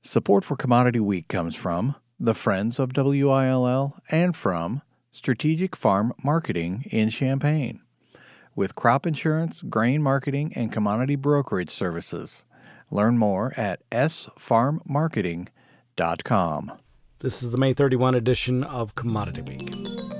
Support for Commodity Week comes from the Friends of WILL and from Strategic Farm Marketing in Champaign, with crop insurance, grain marketing, and commodity brokerage services. Learn more at sfarmmarketing.com. This is the May 31 edition of Commodity Week.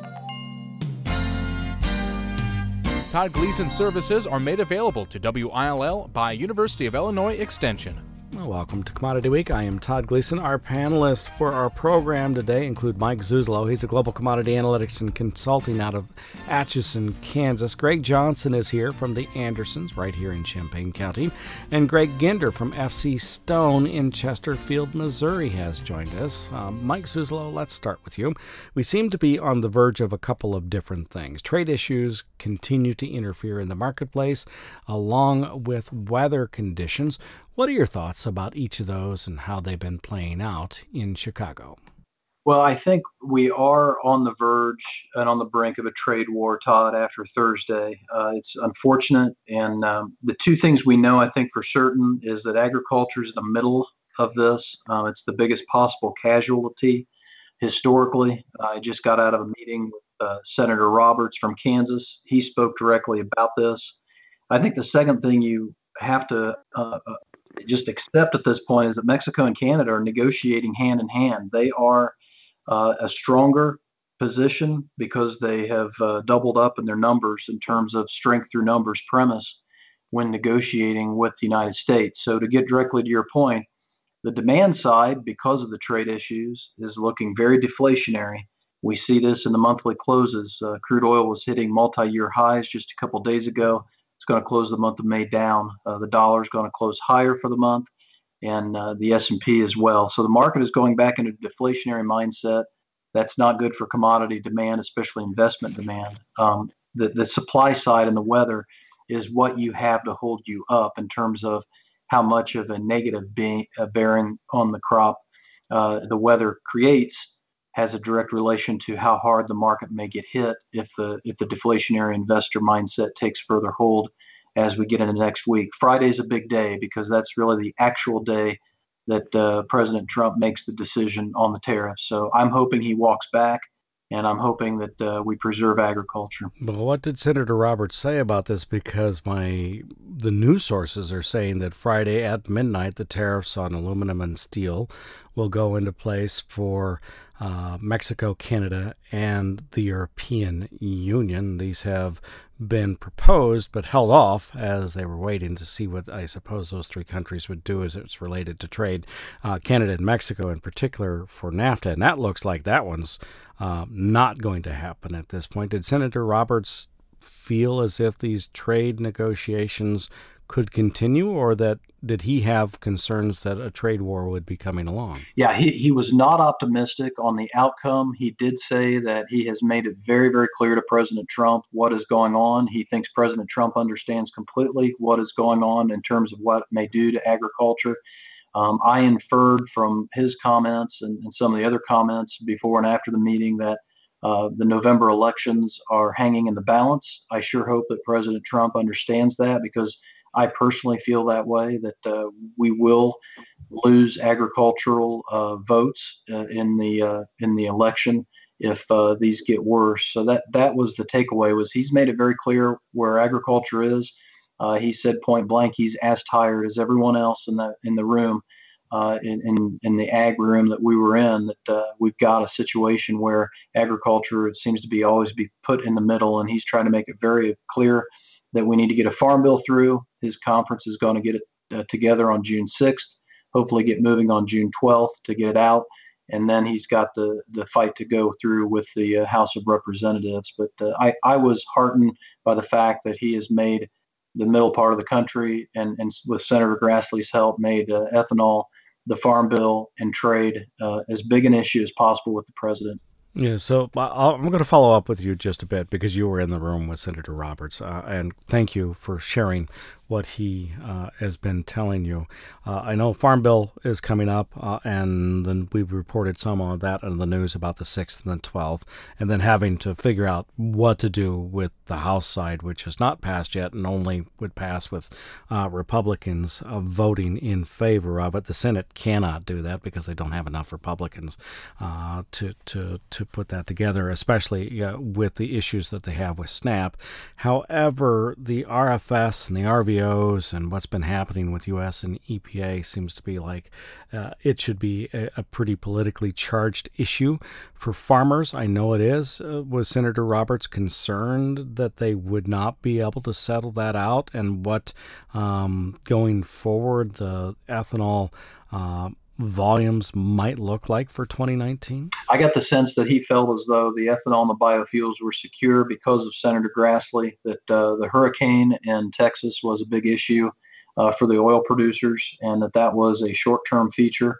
Todd Gleason services are made available to WILL by University of Illinois Extension. Well, welcome to Commodity Week. I am Todd Gleason. Our panelists for our program today include Mike Zuzolo. He's a global commodity analytics and consulting out of Atchison, Kansas. Greg Johnson is here from the Andersons, right here in Champaign County. And Greg Ginder from FC Stone in Chesterfield, Missouri has joined us. Mike Zuzolo, let's start with you. We seem to be on the verge of a couple of different things. Trade issues continue to interfere in the marketplace, along with weather conditions. What are your thoughts about each of those and how they've been playing out in Chicago? Well, I think we are on the verge and on the brink of a trade war, Todd, after Thursday. It's unfortunate. And the two things we know, I think, for certain is that agriculture is in the middle of this. It's the biggest possible casualty historically. I just got out of a meeting with Senator Roberts from Kansas. He spoke directly about this. I think the second thing you have to just accept at this point is that Mexico and Canada are negotiating hand in hand. They are a stronger position because they have doubled up in their numbers in terms of strength through numbers premise when negotiating with the United States. So to get directly to your point, the demand side, because of the trade issues, is looking very deflationary. We see this in the monthly closes. Crude oil was hitting multi-year highs just a couple days ago. Going to close the month of May down. The dollar is going to close higher for the month, and the S&P as well. So the market is going back into a deflationary mindset. That's not good for commodity demand, especially investment demand. The supply side and the weather is what you have to hold you up in terms of how much of a negative bearing on the crop the weather creates has a direct relation to how hard the market may get hit if the deflationary investor mindset takes further hold as we get into next week. Friday's a big day because that's really the actual day that President Trump makes the decision on the tariffs. So I'm hoping he walks back, and I'm hoping that we preserve agriculture. Well, what did Senator Roberts say about this? Because the news sources are saying that Friday at midnight, the tariffs on aluminum and steel will go into place for Mexico, Canada, and the European Union. These have been proposed but held off as they were waiting to see what I suppose those three countries would do as it's related to trade. Canada and Mexico in particular for NAFTA, and that looks like that one's not going to happen at this point. Did Senator Roberts feel as if these trade negotiations could continue, or did he have concerns that a trade war would be coming along? Yeah, he was not optimistic on the outcome. He did say that he has made it very, very clear to President Trump what is going on. He thinks President Trump understands completely what is going on in terms of what it may do to agriculture. I inferred from his comments and some of the other comments before and after the meeting that the November elections are hanging in the balance. I sure hope that President Trump understands that, because I personally feel that way, that we will lose agricultural votes in the election if these get worse. So that was the takeaway. Was he's made it very clear where agriculture is. He said point blank he's as tired as everyone else in the room, in the ag room that we were in, that we've got a situation where agriculture, it seems to be always be put in the middle, and he's trying to make it very clear that we need to get a farm bill through. His conference is going to get it together on June 6th, hopefully get moving on June 12th to get it out. And then he's got the fight to go through with the House of Representatives. But I was heartened by the fact that he has made the middle part of the country, and with Senator Grassley's help, made ethanol, the farm bill, and trade as big an issue as possible with the president. Yeah, so I'm going to follow up with you just a bit because you were in the room with Senator Roberts, and thank you for sharing what he has been telling you. I know Farm Bill is coming up, and then we've reported some of that in the news about the 6th and the 12th, and then having to figure out what to do with the House side, which has not passed yet and only would pass with Republicans voting in favor of it. The Senate cannot do that because they don't have enough Republicans to put that together, especially with the issues that they have with SNAP. However, the RFS and the RVOs and what's been happening with U.S. and EPA seems to be like it should be a pretty politically charged issue for farmers. I know it is. Was Senator Roberts concerned that they would not be able to settle that out, and what going forward the ethanol volumes might look like for 2019? I got the sense that he felt as though the ethanol and the biofuels were secure because of Senator Grassley, that the hurricane in Texas was a big issue for the oil producers, and that was a short-term feature.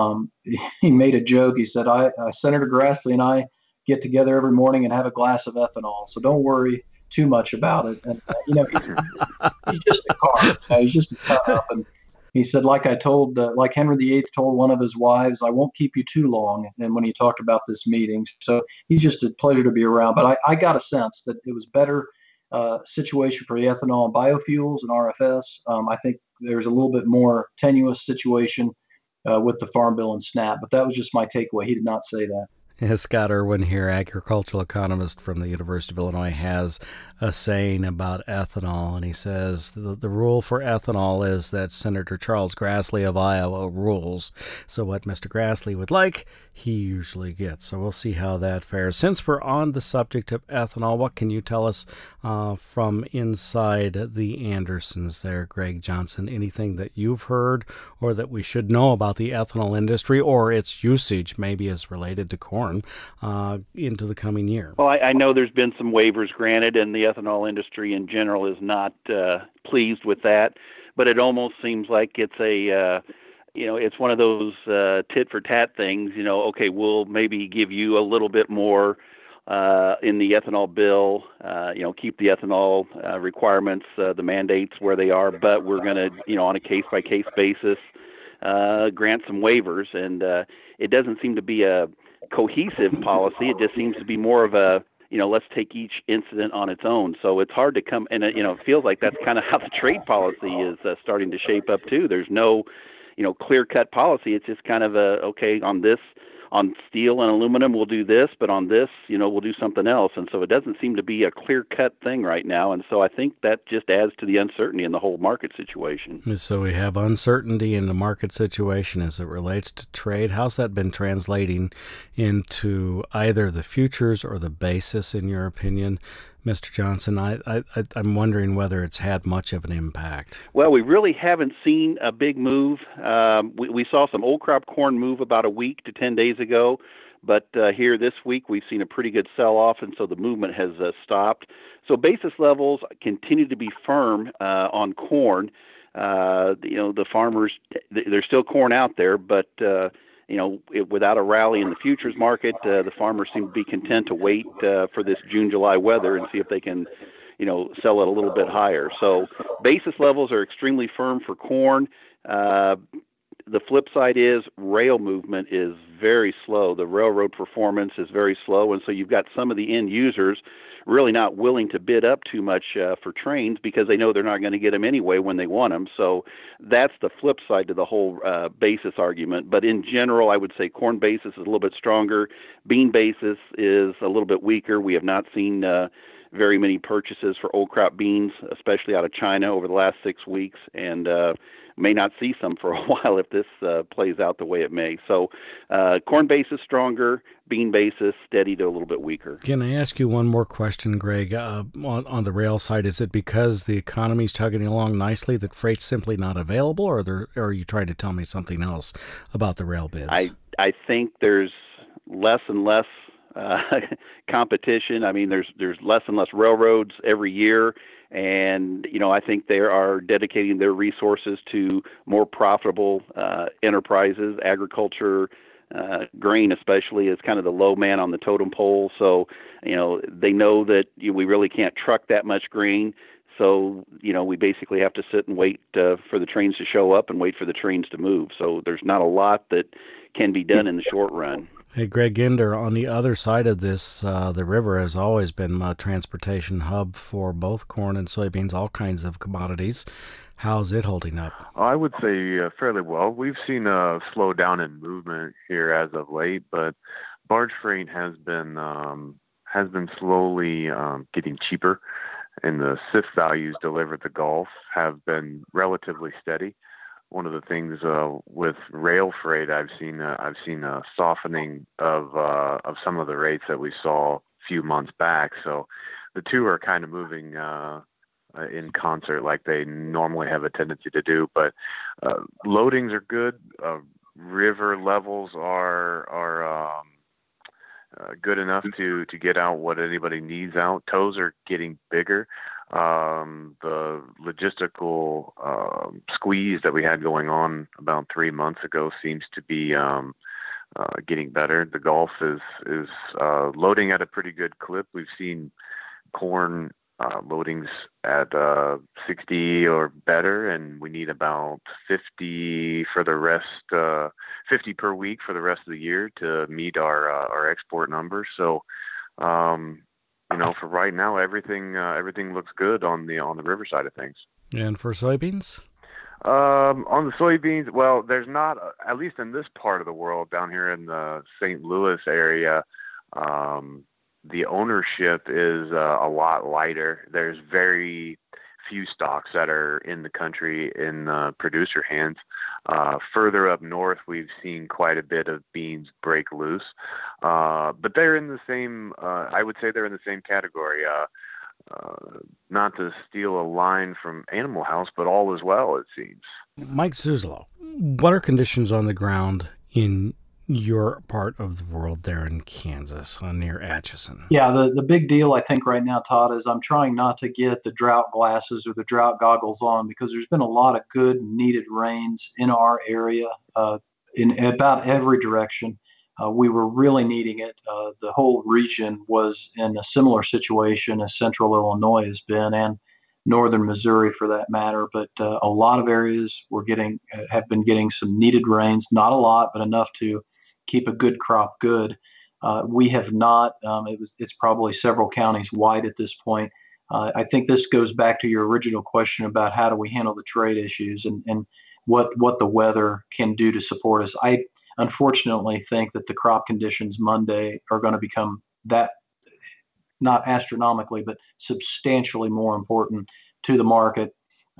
He made a joke. He said, Senator Grassley and I get together every morning and have a glass of ethanol, so don't worry too much about it. And, he's just a car. He's just a cut-up. And he said, like Henry VIII told one of his wives, I won't keep you too long. And when he talked about this meeting, so he's just a pleasure to be around. But I got a sense that it was better situation for the ethanol and biofuels and RFS. I think there's a little bit more tenuous situation with the Farm Bill and SNAP, but that was just my takeaway. He did not say that. Scott Irwin here, agricultural economist from the University of Illinois, has a saying about ethanol, and he says the rule for ethanol is that Senator Charles Grassley of Iowa rules. So what Mr. Grassley would like, he usually gets. So we'll see how that fares. Since we're on the subject of ethanol, what can you tell us from inside the Andersons there, Greg Johnson? Anything that you've heard or that we should know about the ethanol industry or its usage, maybe as related to corn, into the coming year? Well, I know there's been some waivers granted, and the ethanol industry in general is not pleased with that. But it almost seems like it's it's one of those tit for tat things. Okay, we'll maybe give you a little bit more in the ethanol bill. Keep the ethanol requirements, the mandates where they are, but we're going to, on a case by case basis, grant some waivers. And it doesn't seem to be a cohesive policy. It just seems to be more of a, let's take each incident on its own. So it's hard to come, and it feels like that's kind of how the trade policy is starting to shape up too. There's no, clear-cut policy. It's just kind of on steel and aluminum, we'll do this, but on this, we'll do something else. And so it doesn't seem to be a clear-cut thing right now. And so I think that just adds to the uncertainty in the whole market situation. So we have uncertainty in the market situation as it relates to trade. How's that been translating into either the futures or the basis, in your opinion, Mr. Johnson? I'm wondering whether it's had much of an impact. Well, we really haven't seen a big move. We saw some old crop corn move about a week to 10 days ago, but here this week we've seen a pretty good sell-off, and so the movement has stopped. So basis levels continue to be firm on corn. The farmers, there's still corn out there, but without a rally in the futures market, the farmers seem to be content to wait for this June-July weather and see if they can, sell it a little bit higher. So basis levels are extremely firm for corn. The flip side is rail movement is very slow. The railroad performance is very slow, and so you've got some of the end users really not willing to bid up too much for trains because they know they're not going to get them anyway when they want them. So that's the flip side to the whole basis argument. But in general, I would say corn basis is a little bit stronger. Bean basis is a little bit weaker. We have not seen very many purchases for old crop beans, especially out of China over the last 6 weeks, and may not see some for a while if this plays out the way it may. So corn basis stronger, bean basis steady to a little bit weaker. Can I ask you one more question, Greg? On the rail side, is it because the economy's tugging along nicely that freight's simply not available, or are you trying to tell me something else about the rail bids? I think there's less and less competition. I mean, there's less and less railroads every year. And, I think they are dedicating their resources to more profitable enterprises. Agriculture, grain especially, is kind of the low man on the totem pole. So, they know that we really can't truck that much grain. So, we basically have to sit and wait for the trains to show up and wait for the trains to move. So there's not a lot that can be done in the short run. Hey, Greg Ginder, on the other side of this, the river has always been a transportation hub for both corn and soybeans, all kinds of commodities. How's it holding up? I would say fairly well. We've seen a slowdown in movement here as of late, but barge freight has been slowly getting cheaper, and the CIF values delivered to the Gulf have been relatively steady. One of the things with rail freight, I've seen a softening of some of the rates that we saw a few months back. So the two are kind of moving in concert like they normally have a tendency to do. But loadings are good. River levels are good enough to get out what anybody needs out. Tows are getting bigger. The logistical squeeze that we had going on about 3 months ago seems to be getting better. The Gulf is loading at a pretty good clip. We've seen corn loadings at 60 or better, and we need about 50 for the rest, 50 per week for the rest of the year to meet our export numbers. So, for right now, everything looks good on the river side of things. And for soybeans? On the soybeans, well, there's not, at least in this part of the world, down here in the St. Louis area, the ownership is a lot lighter. There's very few stocks that are in the country in producer hands. Further up north, we've seen quite a bit of beans break loose, but they're in the same. I would say they're in the same category. Not to steal a line from Animal House, but all is well, it seems. Mike Zuzolo, what are conditions on the ground in your part of the world there in Kansas, near Atchison? Yeah, the big deal I think right now, Todd, is I'm trying not to get the drought glasses or the drought goggles on, because there's been a lot of good needed rains in our area in about every direction. We were really needing it. The whole region was in a similar situation as central Illinois has been, and northern Missouri for that matter. But a lot of areas have been getting some needed rains, not a lot, but enough to keep a good crop good. We have not. It's probably several counties wide at this point. I think this goes back to your original question about how do we handle the trade issues and what the weather can do to support us. I unfortunately think that the crop conditions Monday are going to become that, not astronomically, but substantially more important to the market.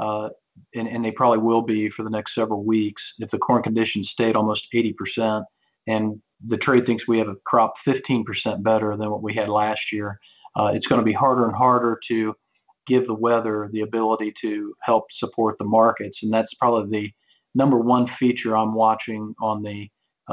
And they probably will be for the next several weeks if the corn conditions stay at almost 80%. And the trade thinks we have a crop 15% better than what we had last year. It's going to be harder and harder to give the weather the ability to help support the markets. And that's probably the number one feature I'm watching on the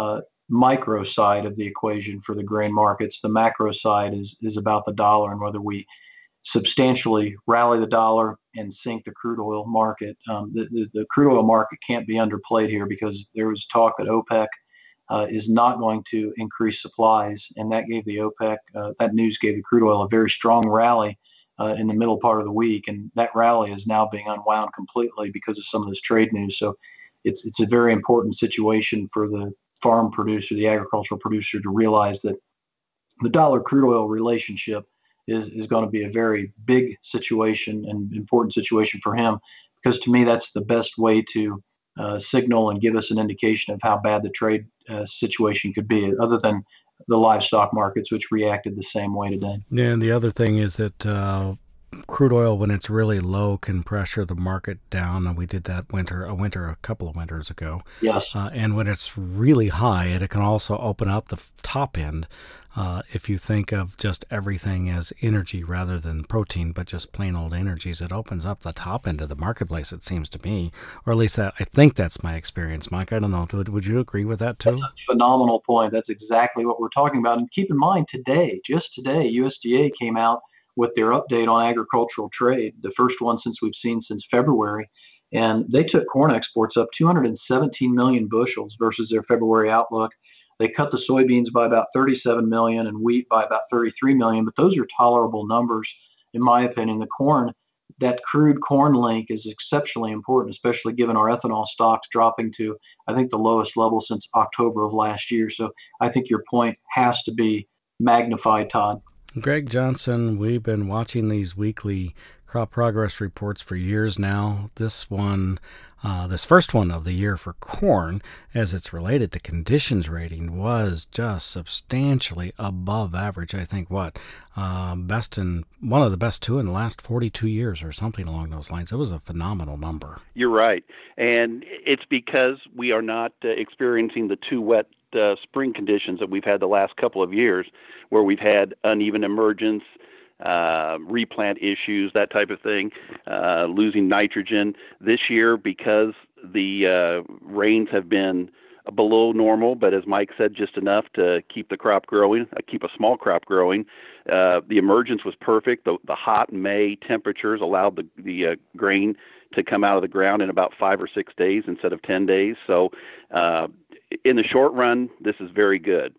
micro side of the equation for the grain markets. The macro side is about the dollar and whether we substantially rally the dollar and sink the crude oil market. The crude oil market can't be underplayed here, because there was talk that OPEC is not going to increase supplies, and that gave the OPEC, that news gave the crude oil a very strong rally in the middle part of the week, and that rally is now being unwound completely because of some of this trade news. So it's a very important situation for the farm producer, the agricultural producer, to realize that the dollar crude oil relationship is going to be a very big situation and important situation for him, because to me that's the best way to signal and give us an indication of how bad the trade situation could be, other than the livestock markets, which reacted the same way today. Yeah, and the other thing is that crude oil, when it's really low, can pressure the market down, and we did that a couple of winters ago. Yes. And when it's really high, it can also open up the top end. If you think of just everything as energy rather than protein, but just plain old energies, it opens up the top end of the marketplace, it seems to me, or at least I think that's my experience. Mike, I don't know. Would you agree with that too? That's a phenomenal point. That's exactly what we're talking about. And keep in mind, just today, USDA came out with their update on agricultural trade, the first one we've seen since February. And they took corn exports up 217 million bushels versus their February outlook. They cut the soybeans by about 37 million and wheat by about 33 million, but those are tolerable numbers, in my opinion. The corn that crude corn link is exceptionally important, especially given our ethanol stocks dropping to, I think, the lowest level since October of last year. So I think your point has to be magnified, Todd. Greg Johnson, we've been watching these weekly crop progress reports for years now. This first one of the year for corn, as it's related to conditions rating, was just substantially above average. I think one of the best two in the last 42 years or something along those lines. It was a phenomenal number. You're right. And it's because we are not experiencing the too wet spring conditions that we've had the last couple of years, where we've had uneven emergence, replant issues, that type of thing, losing nitrogen. This year, because the rains have been below normal, but as Mike said, just enough to keep the crop growing, keep a small crop growing. The emergence was perfect. The hot May temperatures allowed the grain to come out of the ground in about 5 or 6 days instead of 10 days. So in the short run, this is very good.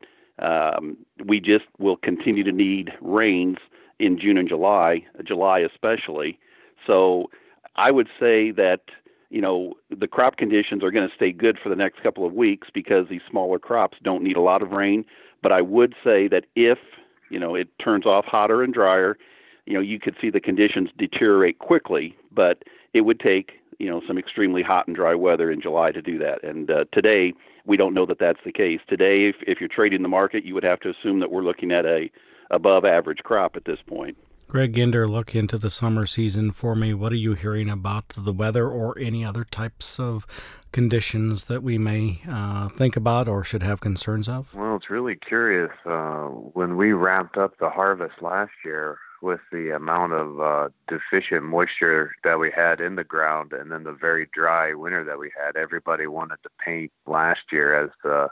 We just will continue to need rains in June and July especially. So I would say that, the crop conditions are going to stay good for the next couple of weeks because these smaller crops don't need a lot of rain. But I would say that if, it turns off hotter and drier, you could see the conditions deteriorate quickly, but it would take, some extremely hot and dry weather in July to do that. And today, we don't know that that's the case. Today, if you're trading the market, you would have to assume that we're looking at a above average crop at this point. Greg Ginder, look into the summer season for me. What are you hearing about the weather or any other types of conditions that we may think about or should have concerns of? Well, it's really curious. When we wrapped up the harvest last year, with the amount of deficient moisture that we had in the ground and then the very dry winter that we had, everybody wanted to paint last year as the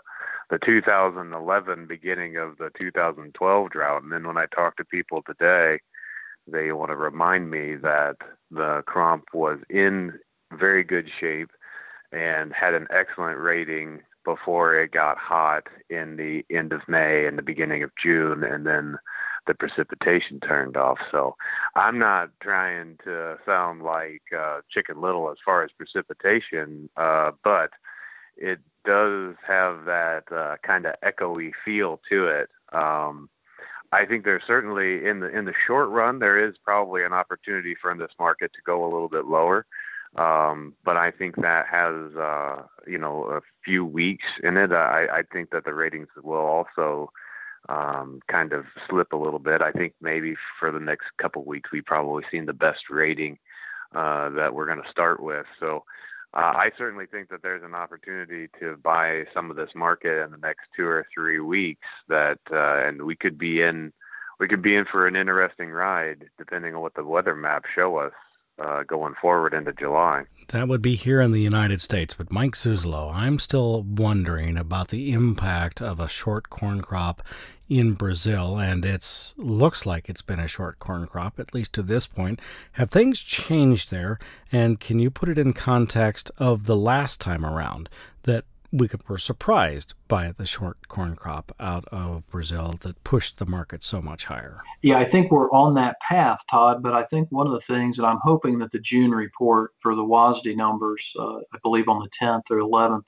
2011 beginning of the 2012 drought. And then when I talk to people today, they want to remind me that the crop was in very good shape and had an excellent rating before it got hot in the end of May and the beginning of June, and then the precipitation turned off. So I'm not trying to sound like Chicken Little as far as precipitation, but it does have that kind of echoey feel to it. I think there's certainly in the short run, there is probably an opportunity for this market to go a little bit lower. But I think that has, a few weeks in it. I think that the ratings will also kind of slip a little bit. I think maybe for the next couple of weeks, we've probably seen the best rating that we're going to start with. So I certainly think that there's an opportunity to buy some of this market in the next 2 or 3 weeks and we could be in for an interesting ride depending on what the weather maps show us going forward into July. That would be here in the United States. But Mike Zuzolo, I'm still wondering about the impact of a short corn crop in Brazil, and it looks like it's been a short corn crop, at least to this point. Have things changed there? And can you put it in context of the last time around that we were surprised by the short corn crop out of Brazil that pushed the market so much higher? Yeah, I think we're on that path, Todd, but I think one of the things, and I'm hoping that the June report for the WASDE numbers, I believe on the 10th or 11th,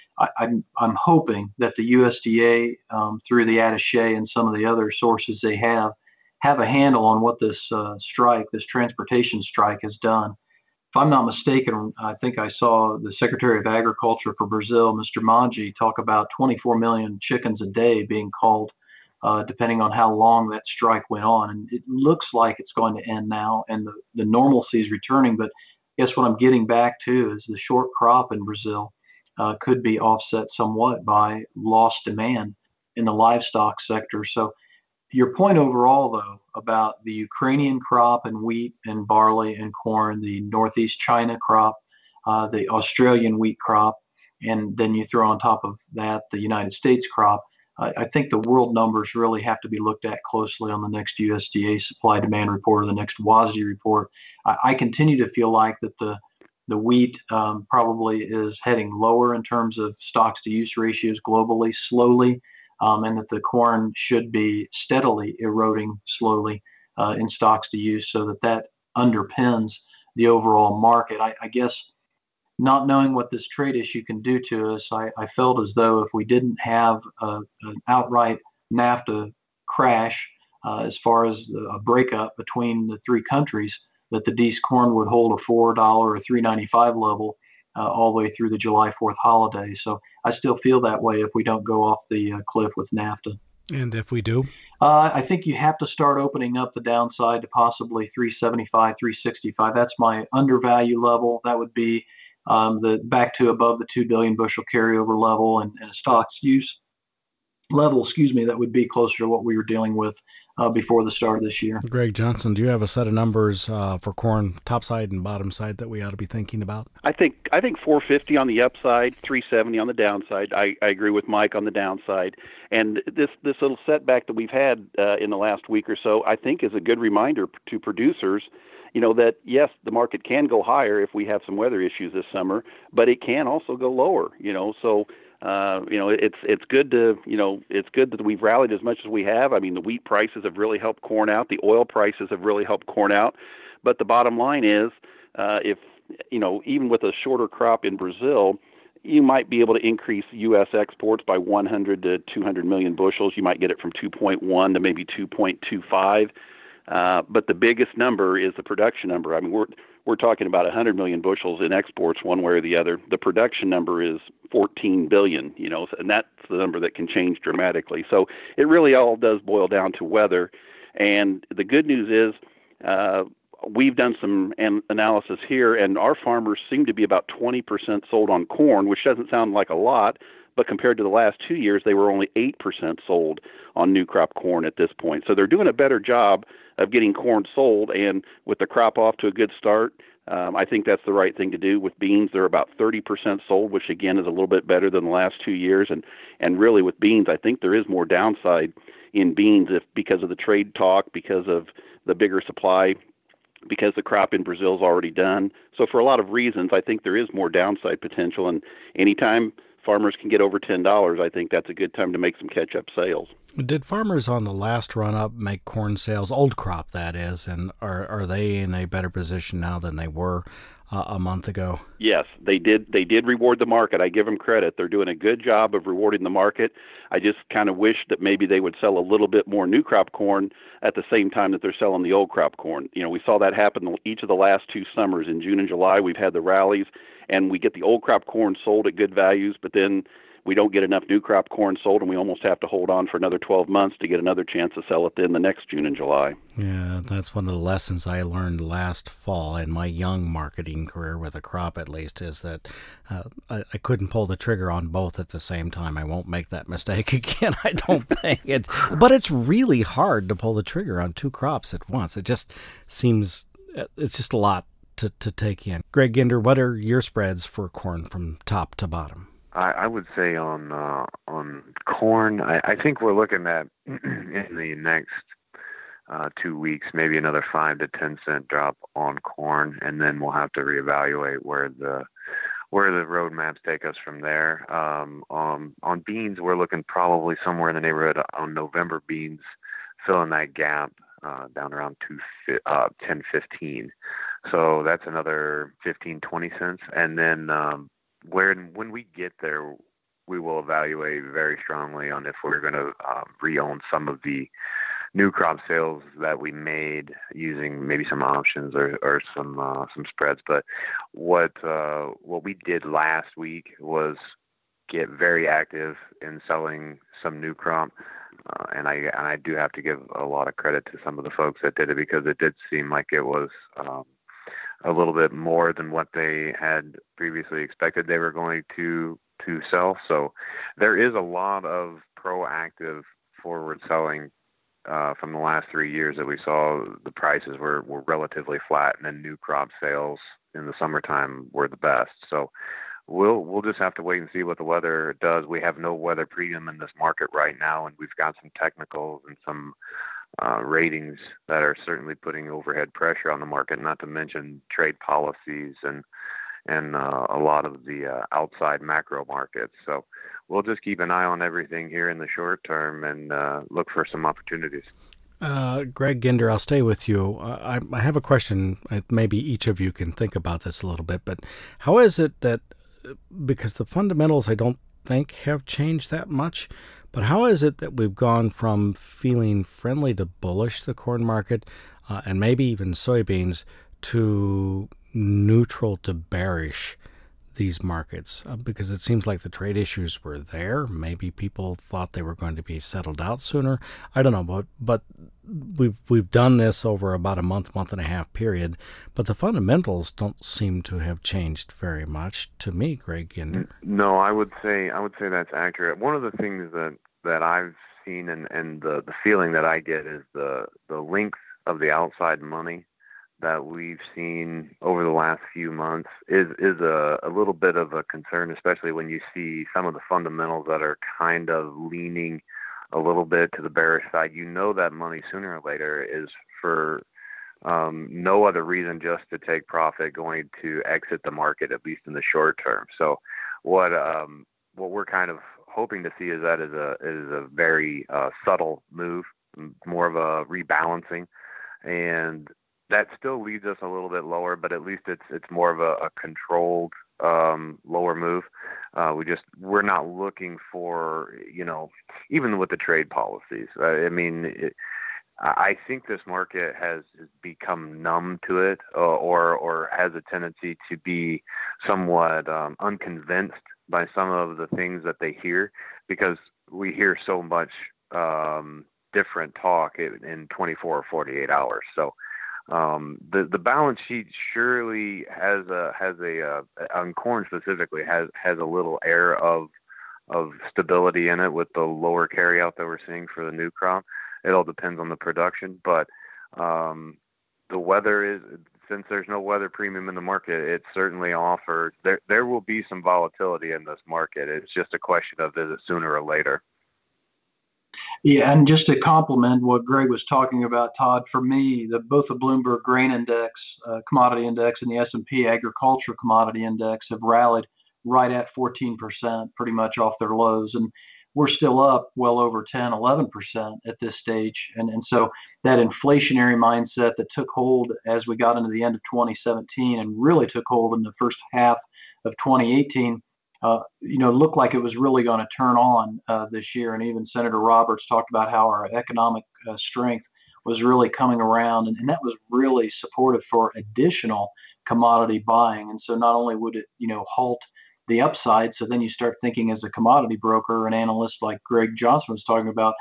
I'm hoping that the USDA, through the attaché and some of the other sources they have a handle on what this transportation strike has done. If I'm not mistaken, I think I saw the Secretary of Agriculture for Brazil, Mr. Maggi, talk about 24 million chickens a day being called, depending on how long that strike went on. And it looks like it's going to end now and the normalcy is returning. But I guess what I'm getting back to is the short crop in Brazil could be offset somewhat by lost demand in the livestock sector. So your point overall, though, about the Ukrainian crop and wheat and barley and corn, the Northeast China crop, the Australian wheat crop, and then you throw on top of that the United States crop, I think the world numbers really have to be looked at closely on the next USDA supply-demand report or the next WASDE report. I continue to feel like that the wheat probably is heading lower in terms of stocks-to-use ratios globally, slowly, and that the corn should be steadily eroding slowly in stocks to use, so that underpins the overall market. I guess not knowing what this trade issue can do to us, I felt as though if we didn't have an outright NAFTA crash, as far as a breakup between the three countries, that the Dees corn would hold a $4 or $3.95 level all the way through the July 4th holiday. So I still feel that way if we don't go off the cliff with NAFTA. And if we do? I think you have to start opening up the downside to possibly 375, 365. That's my undervalue level. That would be the back to above the 2 billion bushel carryover level, and a stocks use level, that would be closer to what we were dealing with before the start of this year. Greg Johnson, do you have a set of numbers for corn top side and bottom side that we ought to be thinking about? I think 450 on the upside, 370 on the downside. I agree with Mike on the downside. And this little setback that we've had in the last week or so, I think is a good reminder to producers, that yes, the market can go higher if we have some weather issues this summer, but it can also go lower, so it's good that we've rallied as much as we have. I mean, the wheat prices have really helped corn out. The oil prices have really helped corn out. But the bottom line is, if even with a shorter crop in Brazil, you might be able to increase U.S. exports by 100 to 200 million bushels. You might get it from 2.1 to maybe 2.25. But the biggest number is the production number. I mean, we're talking about 100 million bushels in exports one way or the other. The production number is 14 billion, and that's the number that can change dramatically. So it really all does boil down to weather. And the good news is we've done some analysis here, and our farmers seem to be about 20% sold on corn, which doesn't sound like a lot, but compared to the last 2 years, they were only 8% sold on new crop corn at this point. So they're doing a better job of getting corn sold, and with the crop off to a good start, I think that's the right thing to do. With beans, they're about 30% sold, which again is a little bit better than the last 2 years. And really with beans, I think there is more downside in beans because of the trade talk, because of the bigger supply, because the crop in Brazil is already done. So for a lot of reasons, I think there is more downside potential. And anytime farmers can get over $10, I think that's a good time to make some catch-up sales. Did farmers on the last run-up make corn sales, old crop that is, and are they in a better position now than they were a month ago? Yes, they did. They did reward the market. I give them credit. They're doing a good job of rewarding the market. I just kind of wish that maybe they would sell a little bit more new crop corn at the same time that they're selling the old crop corn. We saw that happen each of the last 2 summers. In June and July, we've had the rallies, and we get the old crop corn sold at good values, but then we don't get enough new crop corn sold, and we almost have to hold on for another 12 months to get another chance to sell it then the next June and July. Yeah, that's one of the lessons I learned last fall in my young marketing career with a crop, at least, is that I couldn't pull the trigger on both at the same time. I won't make that mistake again, I don't think. But it's really hard to pull the trigger on 2 crops at once. It just seems, it's just a lot to take in. Greg Ginder, what are your spreads for corn from top to bottom? I would say on corn, I think we're looking at in the next 2 weeks, maybe another 5 to 10 cent drop on corn, and then we'll have to reevaluate where the roadmaps take us from there. On beans, we're looking probably somewhere in the neighborhood on November beans, filling that gap down around 10.15. So that's another 15-20 cents, and then when we get there, we will evaluate very strongly on if we're going to re-own some of the new crop sales that we made using maybe some options or some spreads. But what we did last week was get very active in selling some new crop, and I do have to give a lot of credit to some of the folks that did it, because it did seem like it was a little bit more than what they had previously expected they were going to sell. So there is a lot of proactive forward selling from the last 3 years that we saw. The prices were relatively flat, and then new crop sales in the summertime were the best. So we'll just have to wait and see what the weather does. We have no weather premium in this market right now, and we've got some technicals and some ratings that are certainly putting overhead pressure on the market, not to mention trade policies and a lot of the outside macro markets. So we'll just keep an eye on everything here in the short term and look for some opportunities. Greg Ginder, I'll stay with you. I have a question. Maybe each of you can think about this a little bit, but how is it that, because the fundamentals I don't think have changed that much, but how is it that we've gone from feeling friendly to bullish the corn market, and maybe even soybeans, to neutral to bearish these markets? Because it seems like the trade issues were there. Maybe people thought they were going to be settled out sooner. I don't know, but we've done this over about a month and a half period, but the fundamentals don't seem to have changed very much to me, Greg Ginder. No, I would say that's accurate. One of the things that I've seen and the feeling that I get is the length of the outside money that we've seen over the last few months is a little bit of a concern, especially when you see some of the fundamentals that are kind of leaning a little bit to the bearish side. You know that money sooner or later is for no other reason just to take profit, going to exit the market, at least in the short term. So what we're kind of hoping to see is a very subtle move, more of a rebalancing, and that still leads us a little bit lower, but at least it's more of a controlled lower move. We're not looking for, even with the trade policies. I think this market has become numb to it, or has a tendency to be somewhat unconvinced by some of the things that they hear, because we hear so much different talk in 24 or 48 hours. So the balance sheet surely has on corn specifically has a little air of stability in it with the lower carryout that we're seeing for the new crop. It all depends on the production, but the weather since there's no weather premium in the market, it certainly offers there will be some volatility in this market. It's just a question of, is it sooner or later? Yeah, and just to complement what Greg was talking about, Todd, for me, both the Bloomberg Grain Index, Commodity Index, and the S&P Agriculture Commodity Index have rallied right at 14%, pretty much off their lows. And we're still up well over 10, 11% at this stage. And so that inflationary mindset that took hold as we got into the end of 2017 and really took hold in the first half of 2018, looked like it was really going to turn on this year. And even Senator Roberts talked about how our economic strength was really coming around. And that was really supportive for additional commodity buying. And so not only would it, halt the upside, so then you start thinking as a commodity broker, an analyst like Greg Johnson was talking about,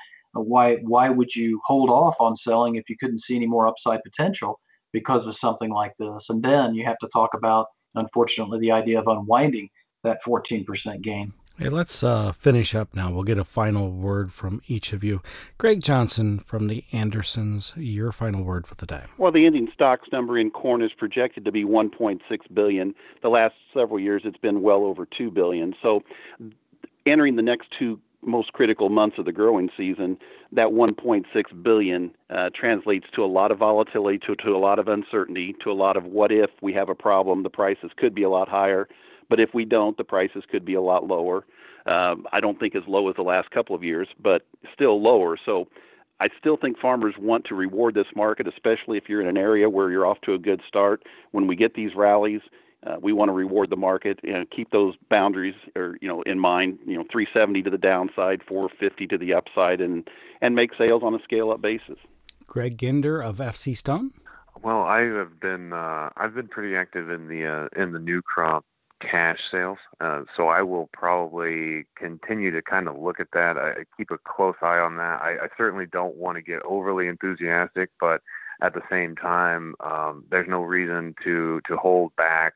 why would you hold off on selling if you couldn't see any more upside potential because of something like this? And then you have to talk about, unfortunately, the idea of unwinding that 14% gain. Hey, let's finish up now. We'll get a final word from each of you. Greg Johnson from the Andersons, your final word for the day. Well, the ending stocks number in corn is projected to be 1.6 billion. The last several years, it's been well over 2 billion. So entering the next two most critical months of the growing season, that 1.6 billion translates to a lot of volatility, to a lot of uncertainty, to a lot of what if we have a problem, the prices could be a lot higher. But if we don't, the prices could be a lot lower. I don't think as low as the last couple of years, but still lower. So I still think farmers want to reward this market, especially if you're in an area where you're off to a good start. When we get these rallies, we want to reward the market and keep those boundaries in mind, 370 to the downside, 450 to the upside, and make sales on a scale-up basis. Greg Ginder of FC Stone. Well, I've been pretty active in the new crop cash sales, so I will probably continue to kind of look at that. I keep a close eye on that. I certainly don't want to get overly enthusiastic, but at the same time, there's no reason to hold back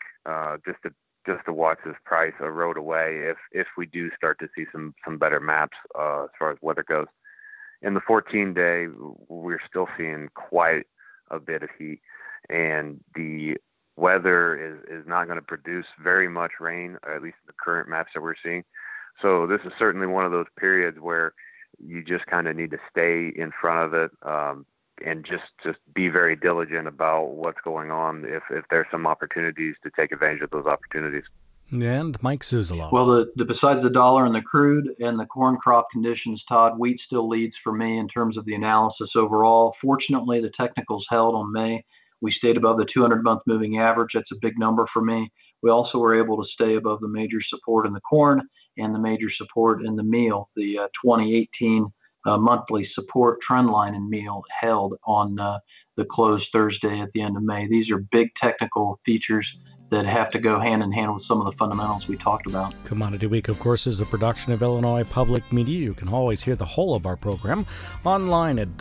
just to watch this price erode away if we do start to see some better maps as far as weather goes. In the 14-day, we're still seeing quite a bit of heat, and the weather is not going to produce very much rain, or at least the current maps that we're seeing. So this is certainly one of those periods where you just kind of need to stay in front of it and just be very diligent about what's going on if there's some opportunities to take advantage of those opportunities. And Mike Zuzolo. Well, besides the dollar and the crude and the corn crop conditions, Todd, wheat still leads for me in terms of the analysis overall. Fortunately, the technicals held on May. We stayed above the 200-month moving average. That's a big number for me. We also were able to stay above the major support in the corn and the major support in the meal. The 2018 monthly support trend line in meal held on the close Thursday at the end of May. These are big technical features that have to go hand in hand with some of the fundamentals we talked about. Commodity Week, of course, is a production of Illinois Public Media. You can always hear the whole of our program online at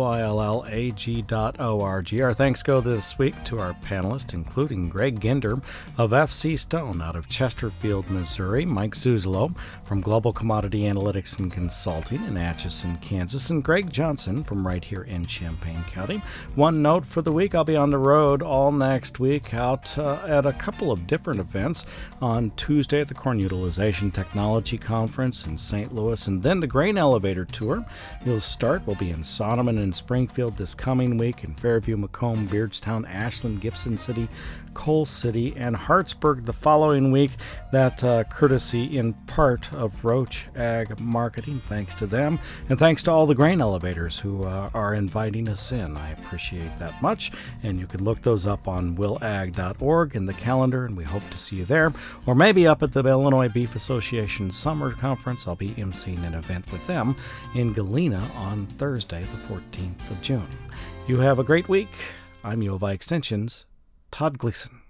willag.org. Our thanks go this week to our panelists, including Greg Ginder of FC Stone out of Chesterfield, Missouri, Mike Zuzolo from Global Commodity Analytics and Consulting in Atchison, Kansas, and Greg Johnson from right here in Champaign County. One note for the week, I'll be on the road all next week out at a couple of different events. On Tuesday at the Corn Utilization Technology Conference in St. Louis, and then the Grain Elevator Tour. We'll be in Sonneman and Springfield this coming week, in Fairview, Macomb, Beardstown, Ashland, Gibson City, Coal City, and Hartsburg the following week. That courtesy in part of Roach Ag Marketing. Thanks to them, and thanks to all the grain elevators who are inviting us in. I appreciate that much, and you can look those up on willag.org in the calendar, and we hope to see you there, or maybe up at the Illinois Beef Association Summer Conference. I'll be emceeing an event with them in Galena on Thursday, the 14th of June. You have a great week. I'm U of I Extension's Todd Gleason.